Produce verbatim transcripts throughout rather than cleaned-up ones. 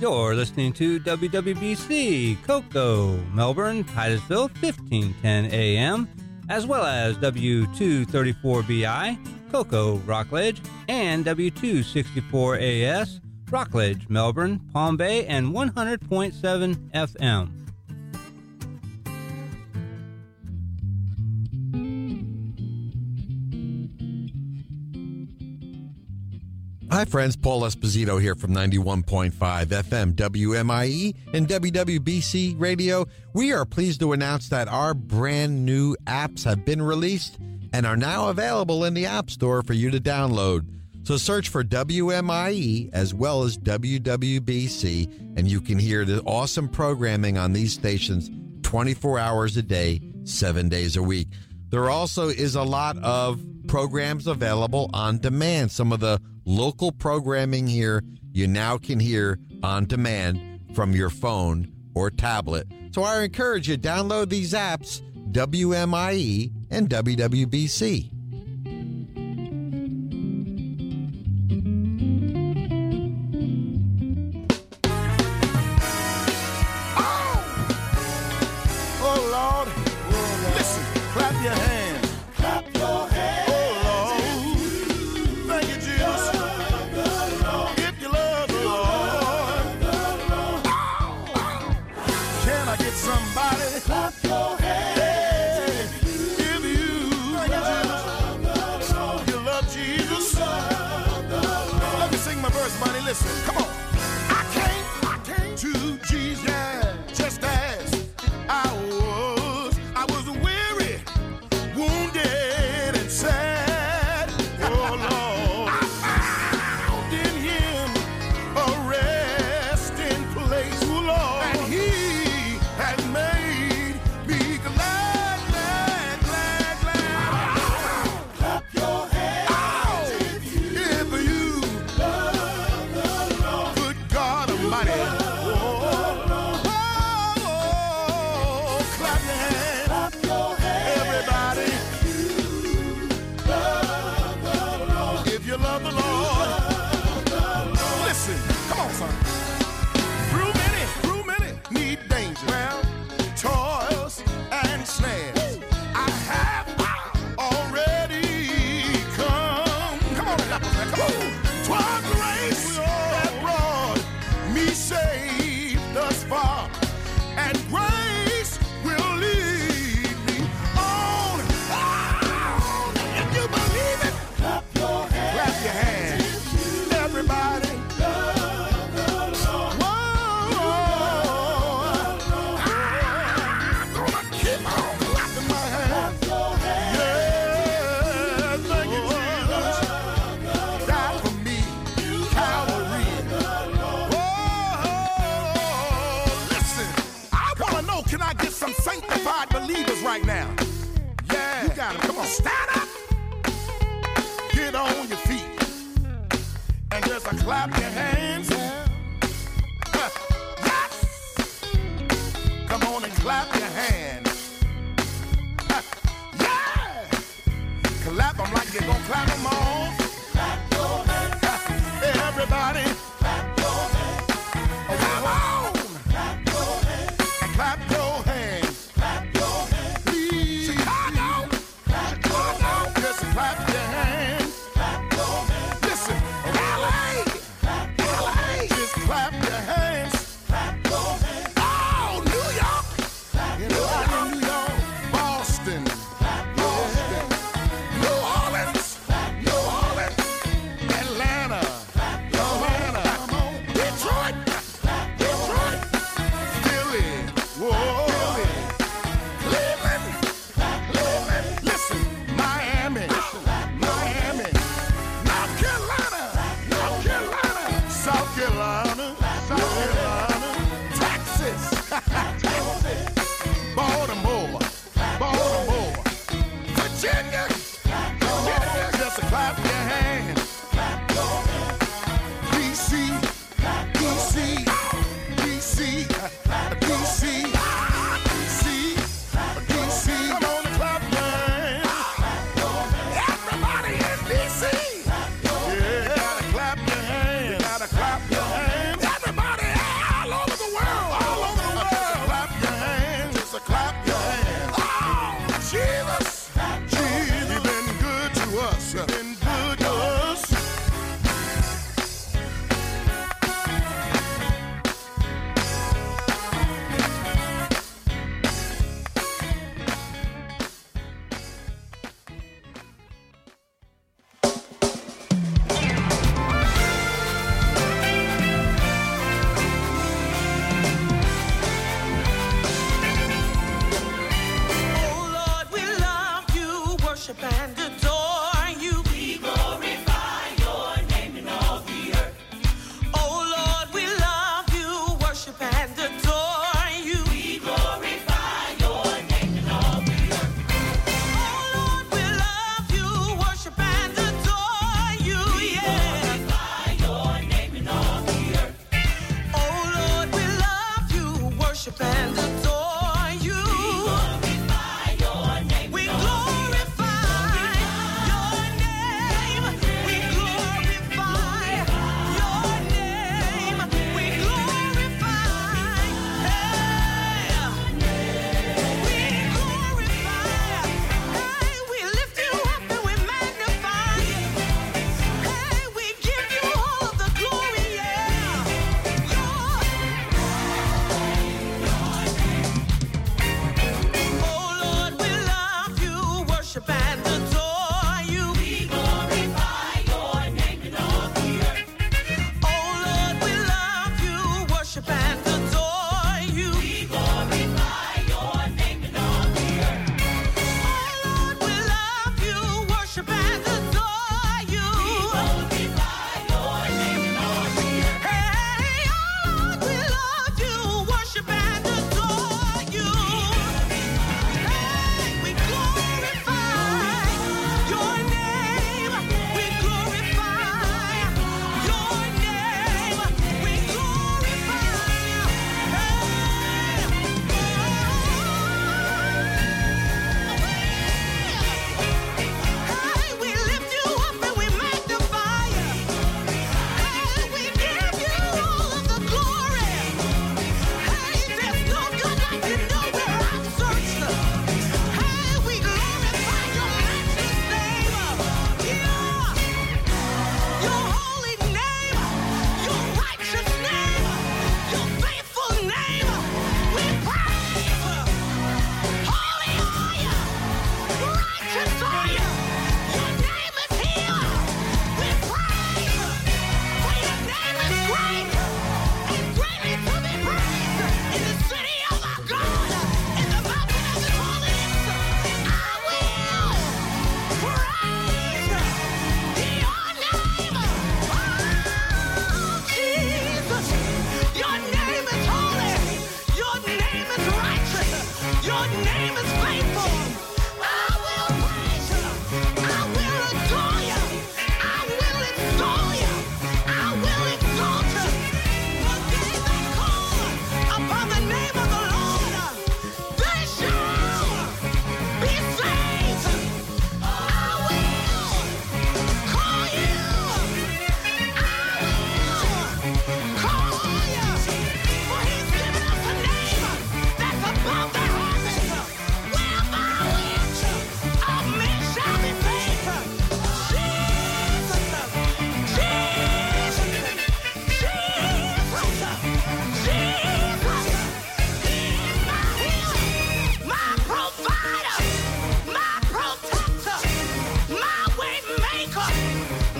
You're listening to W W B C, Cocoa, Melbourne, Titusville, fifteen ten A M, as well as W two thirty-four B I, Cocoa, Rockledge, and W two sixty-four A S, Rockledge, Melbourne, Palm Bay, and one hundred point seven F M. Hi friends, Paul Esposito here from ninety-one point five F M W M I E and W W B C Radio. We are pleased to announce that our brand new apps have been released and are now available in the App Store for you to download. So search for W M I E as well as W W B C, and you can hear the awesome programming on these stations twenty-four hours a day, seven days a week. There also is a lot of programs available on demand. Some of the local programming here you now can hear on demand from your phone or tablet. So I encourage you, download these apps, W M I E and W W B C. Listen, come on. I came, I came to Jesus, yeah, just as I was. I was weary, wounded, and sad. Oh, Lord. I found in him a resting place, oh, Lord. And he has made me glad, glad, glad, glad. Clap your hands if you, if you right now. Yeah. You got it. Come on. Stand up. Get on your feet. And just uh, clap your hands. Yeah. Uh, yes. Come on and clap your hands. Uh, yeah. Clap them like you're going to clap them all. Clap your hands. Uh, everybody. Clap your hands. Oh, come on. Clap your hands. And clap your hands. Clap your hands. Clap your hands. Listen, L A. Clap your hands. Just clap your hands. Clap your hands. Oh, New York. Clap you know, your hands. New York. Boston. Clap your Boston. Hands. New Orleans. Clap your New Orleans.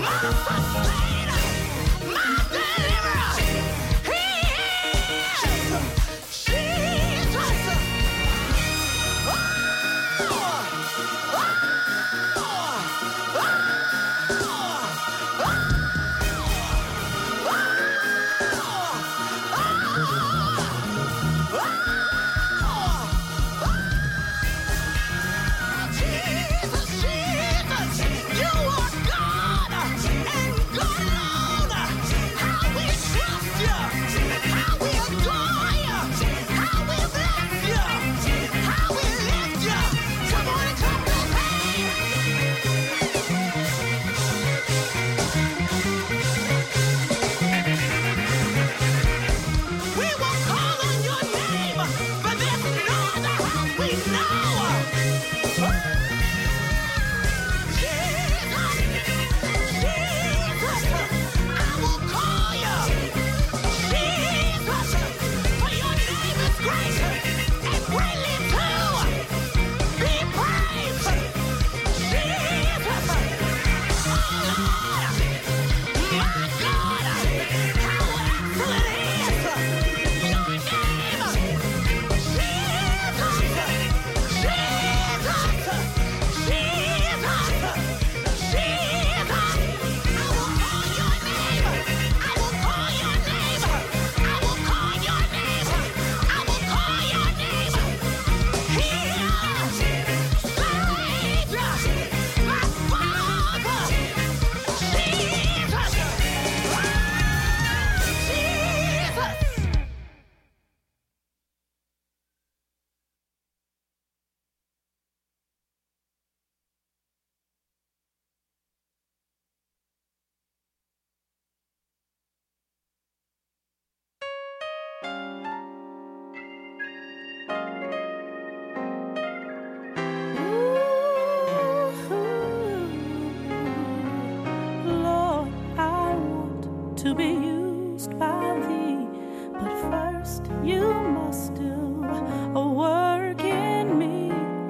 to be used by thee, but first you must do a work in me.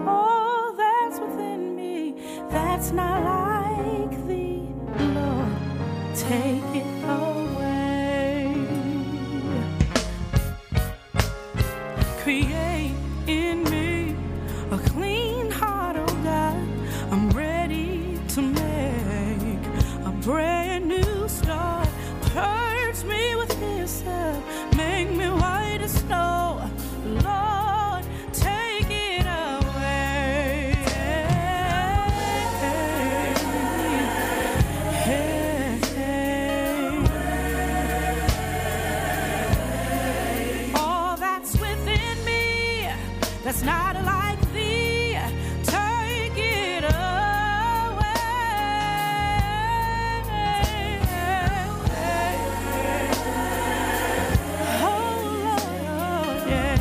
All that's within me that's not like thee, Lord, take it away. Create in me a clean heart, oh God, I'm ready to make a brand new start. Purge me with hyssop, make me white as snow. Lord, take it away. All that's within me that's not like thee, take it away. Oh Lord, yeah.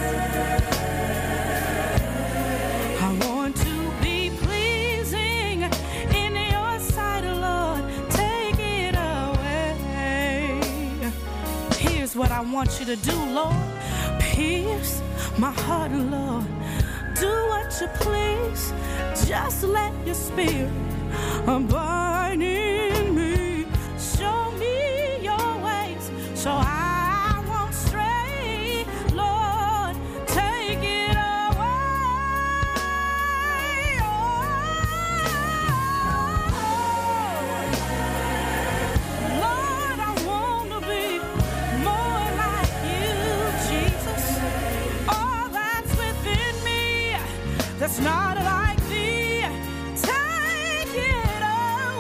I want to be pleasing in your sight, Lord, take it away. Here's what I want you to do, Lord. Pierce my heart, Lord. Do what you please. Just let your spirit abide in me. Show me your ways so I won't stray. Lord, take it away. Lord, I want to be more like you, Jesus. All that's within me that's not like thee, take it away.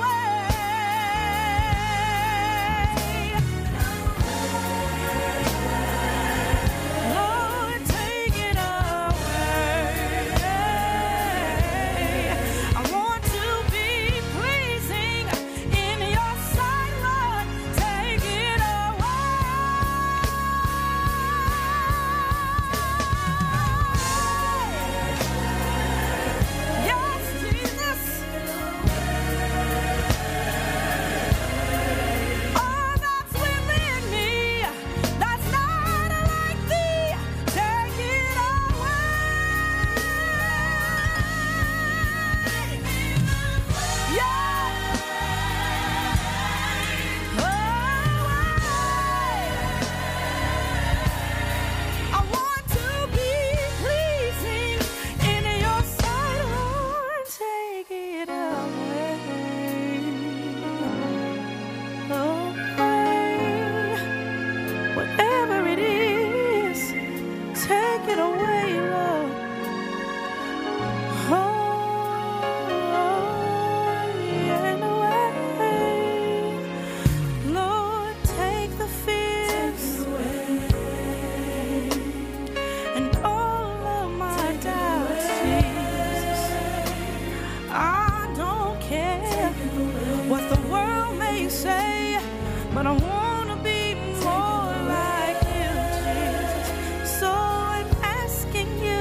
but I want to be more like you, Jesus. So I'm asking you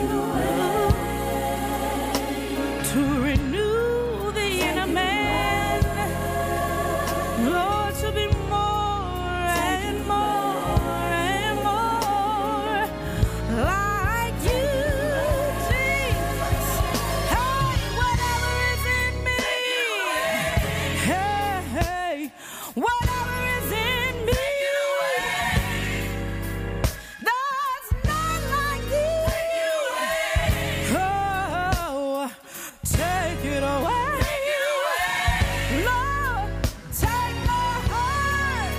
to renew the inner man, Lord, to be more and more and more like you, Jesus. Hey, whatever is in me, hey, hey, whatever is in me, that's not like you. Oh, take it away. Lord, take my heart.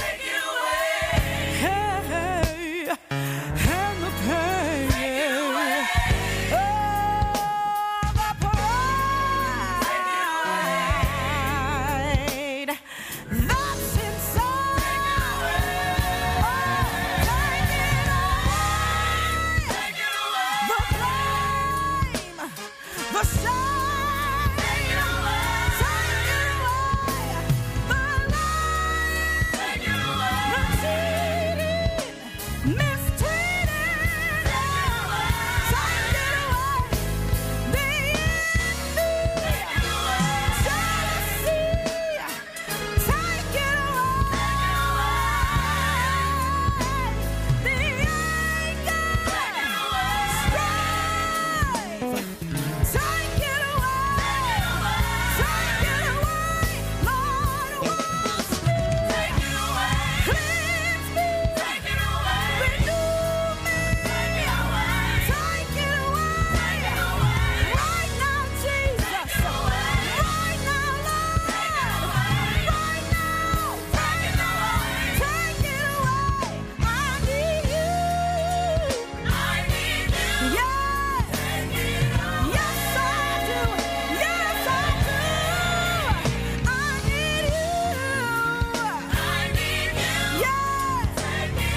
Hey, and the pain. Oh, the pride that's inside. Oh, take it away. The blame, the shame. Take it away. The lies, the cheating, mistreated. Take it away. The envy, jealousy. Take it away. The anger, strife. Take it away. Take it away. Lord, wash me. Cleanse me. Renew me. Take it away. Right now, Jesus. Right now, Lord. Right now. Take it away. I need you. Yes. Yes, I do. Yes, I do. I need you. Yes. Take it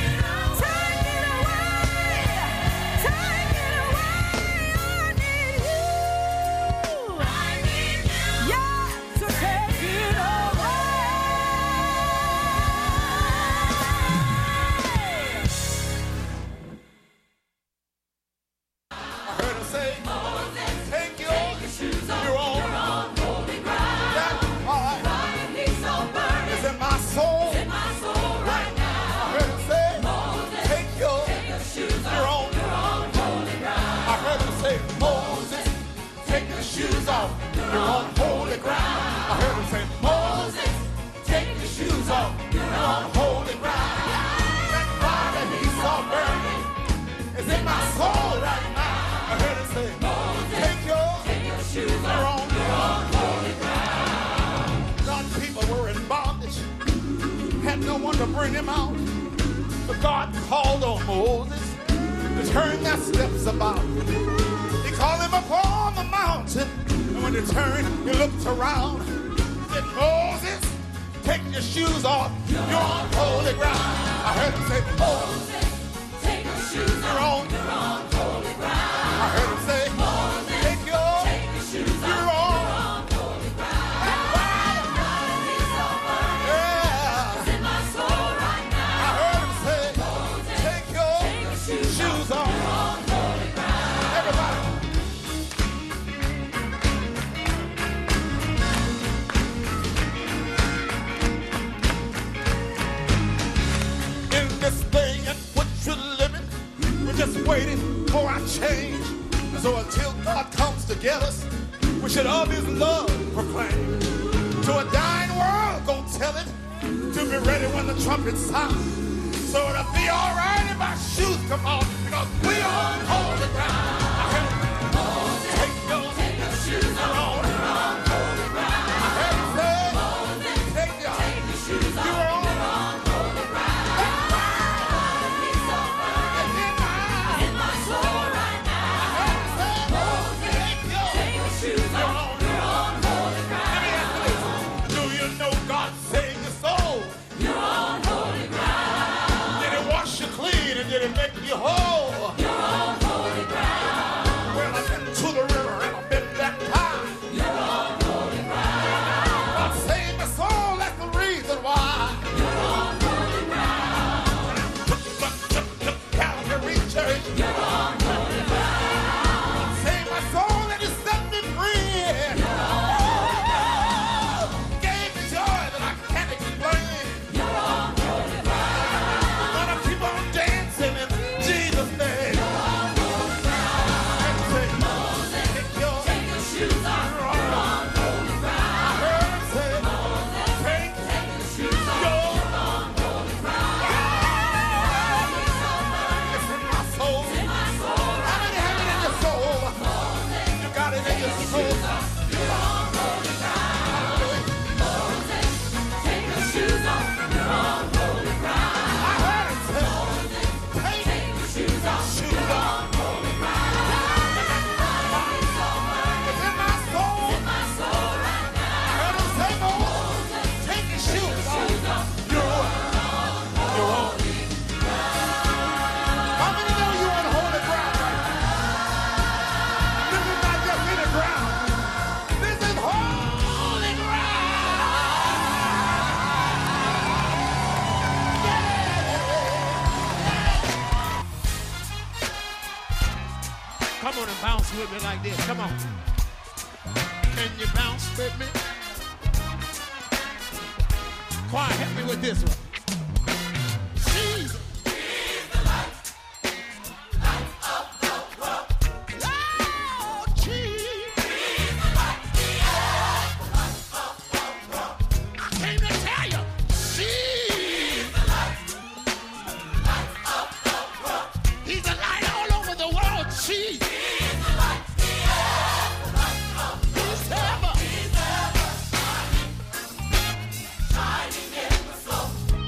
away. Take it away. I need you. Yes, to take it away. I heard him say, take your, shoes off. You're on holy ground. That heart is in my soul. Right now. I heard him say, take your, shoes off. You're on holy ground. I heard him say, Moses, take your shoes off. You're on holy ground. I heard him say, Moses, take your shoes off. You're on holy ground. That fire that he saw burning is in my soul right now. I heard him say, take your, shoes off. You're on holy ground. God's people were in bondage, had no one to bring him out. But God called on Moses to turn their steps about. He called him upon the mountain, and when he turned, he looked around. He said, Moses, take your shoes off. You're on holy ground. I heard him say, Moses, take your shoes off. You're on holy ground. I heard him say, take your, shoes off. You're on holy ground. Yeah. In my soul right now. I heard him say, take your, shoes off. Everybody. In this day in which we're living, we're just waiting for our change. So until God comes to get us, we should of his love proclaim. To a dying world, go tell it, to be ready when the trumpet sounds. So it'll be all right if our shoes come off, because we on holy ground. I heard him, take your, shoes off. You're on holy ground. I heard him say, take your, shoes off. You're on holy ground. In my soul right now. I heard him say, take your, shoes off. You're on holy ground. Let me ask you this. Do you know God saved your soul? You're on holy ground. Did he wash you clean and did he make you whole? You're on holy ground. with me like this. Come on. Can you bounce with me? Choir, help me with this one. Jesus. He's the light, light of the world. Lord Jesus. He's the light, the light of the world. I came to tell you. He's the light, light of the world. He's the light all over the world. Jesus. He's the light, the light of the world. He's ever, he's ever shining, shining in the soul.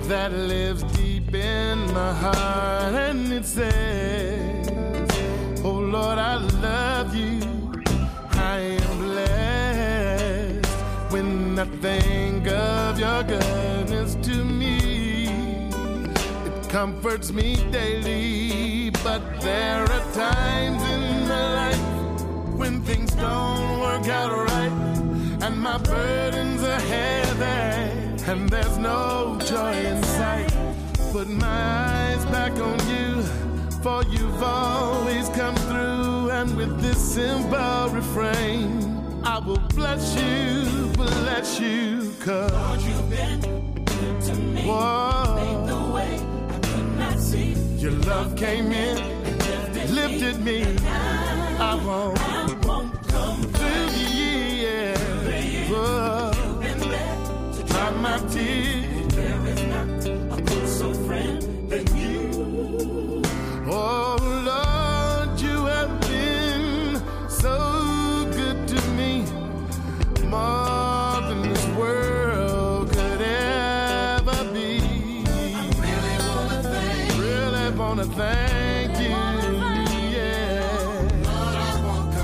that lives deep in my heart, and it says, oh Lord, I love you. I am blessed when I think of your goodness to me. It comforts me daily, but there are times in my life when things don't work out right, and my burdens are heavy, and there's no joy in sight. Put my eyes back on you, for you've always come through, and with this simple refrain, I will bless you, bless you, cause Lord, you've been good to me. Whoa. Made the way I could not see. Your love came in and lifted, lifted me. me. I won't, I won't come through the years. You've been there to dry my tears. There is not a closer friend than you. Oh Lord, you have been so good to me, more than this world could ever be. I really wanna thank, really wanna thank you. Yeah, Lord, I won't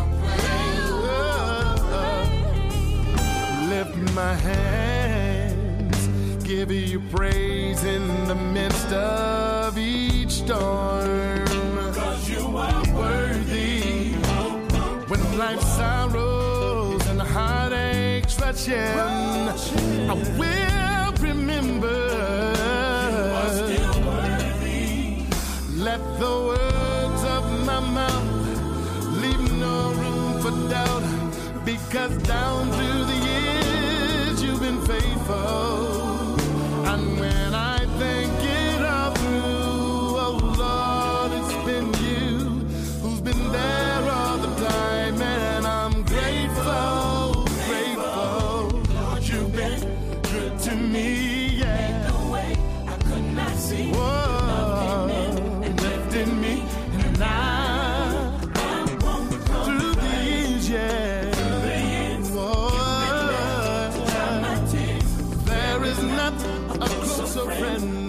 complain. Oh, lift my hands, give you praise in the midst of each storm. Cause you are worthy. When life's sorrows and heartaches rush in, I will remember. You are still worthy. Let the words of my mouth leave no room for doubt, because down through the years you've been faithful. And when I think it all through, oh Lord, it's been you who's been there all the time, and I'm grateful, grateful. Lord, you've been good to me, yeah. Made the way I could not see. Whoa, and lifted me, and I, I won't through the years, yeah. Through the years, whoa, there is not a closer friend